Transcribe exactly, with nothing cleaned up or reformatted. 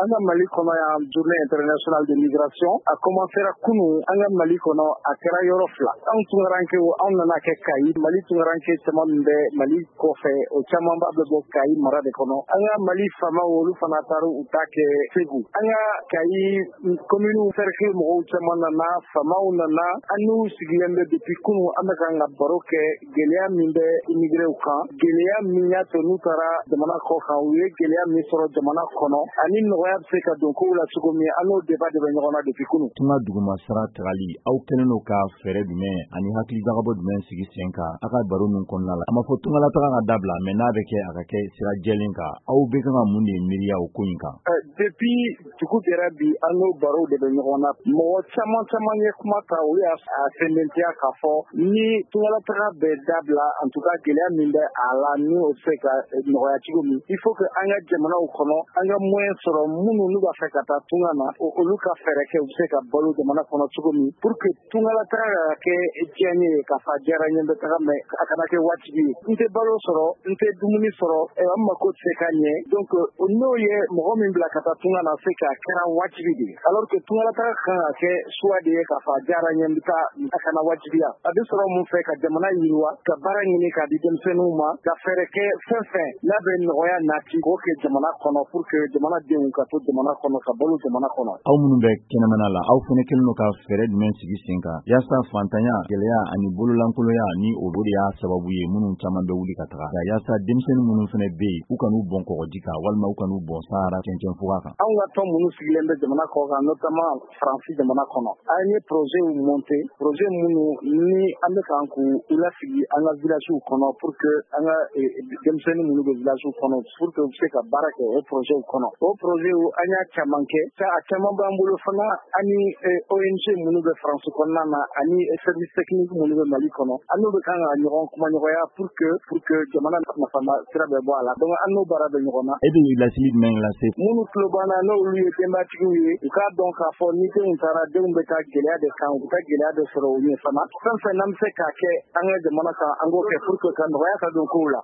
an ka Mali kɔnɔ yan journée internationale de migration a commencera kunun an ka Mali kɔnɔ a kɛra yɔrɔ fila. Anw tunkaranke anw nana kɛ Kayi, Mali tunkaranke caman min bɛ Mali kɔfɛ o caman b'a bɛ bɔ Kayi mara de kɔnɔ. An ka Mali faamaw olu fana taara u ta kɛ Segu. An ka Kayi commune cercle mɔgɔw caman nana, faamaw nana, an n'u sigilen bɛ depuis kunun an bɛ kan ka baro kɛ gɛlɛya min bɛ immigrés kan, gɛlɛya min y'a to n'u taara jamana kɔ kan u ye gɛlɛya min sɔrɔ jamana kɔnɔ ani nɔgɔya bɛ se ka don kow la cogo min an n'o débat de bɛ ɲɔgɔn na depuis kunun. Tunga duguma sira tagali aw kɛlen n'o ka fɛɛrɛ jumɛn ani hakili jagabɔ jumɛn sigi sen kan a ka baro ninnu kɔnɔna la. A ma fɔ tungala taga ka dabila mais n'a bɛ kɛ a ka kɛ sira jɛlen kan aw bɛ kan ka mun de miiriya o ko in kan. Depuis dugu jɛra bi an n'o barow de bɛ ɲɔgɔn na. Mɔgɔ caman caman ye kuma ta olu y'a sɛmɛntiya k'a fɔ ni tungala taga bɛ dabila en tout cas gɛlɛya min bɛ a la ni o se ka nɔgɔya cogo min il faut que an ka jamanaw kɔnɔ an ka moyen sɔrɔ minnu n'u b'a fɛ ka taa tunga na olu ka fɛɛrɛ kɛ u bɛ se ka balo jamana kɔnɔ cogo min pour que tungala taga ka kɛ diɲɛ ye k'a fɔ a diyara n ye n bɛ taga mais a kana kɛ wajibi ye. N tɛ balo sɔrɔ n tɛ dumuni sɔrɔ an mako tɛ se ka ɲɛ donc n'o ye mɔgɔ min bila ka taa tunga na se k'a kɛra wajibi de ye alors que tungala taga kan ka kɛ choix de ye k'a fɔ a diyara n ye n bɛ taa a kana wajibiya. A bɛ sɔrɔ mun fɛ ka jamana yiriwa ka baara ɲini k'a di denmisɛnninw ma ka fɛɛrɛ kɛ fɛn fɛn n'a bɛ nɔgɔya nati k'o kɛ jamana kɔnɔ pour que jamanadenw ka to jamana kɔnɔ ka balo jamana kɔnɔ. Aw minnu bɛ kɛnɛmana la aw fana kɛlen don ka fɛɛrɛ jumɛn sigi sen kan yaasa fantanya gɛlɛya ani bololankolonya ni o de y'a sababu ye minnu caman bɛ wuli ka taga yaasa denmisɛnnin minnu fana bɛ yen u kan'u bɔn kɔgɔji kan walima u kan'u bɔn sahara cɛncɛn fuga kan. Anw ka tɔn minnu sigilen bɛ jamana kɔ kan notamment Faransi jamana kɔnɔ an ye projet monté projet minnu ni an bɛ kan k'u lasigi an ka villagew kɔnɔ pour que an ka denmisɛnnin minnu bɛ villagew kɔnɔ pour que u bɛ se ka baara kɛ o projet kɔnɔ. O projet an y'a caman kɛ sa a caman b'an bolo fana ani O N G minnu bɛ Faransi kɔnɔna na ani service technique minnu bɛ Mali kɔnɔ an n'u bɛ kan ka ɲɔgɔn kuma ɲɔgɔnya pour que pour que jamana nafama sira bɛ bɔ a la donc an n'o baara bɛ ɲɔgɔn na. E bɛ lasili jumɛn lase minnu tulo banna n'olu ye denbatigiw ye u k'a dɔn k'a fɔ ni denw taara denw bɛ taa gɛlɛya de kan u bɛ taa gɛlɛya de sɔrɔ u ye fana fɛn fɛn n'an bɛ se k'a kɛ an ka jamana kan an k'o kɛ pour que ka nɔgɔya ka don kow la.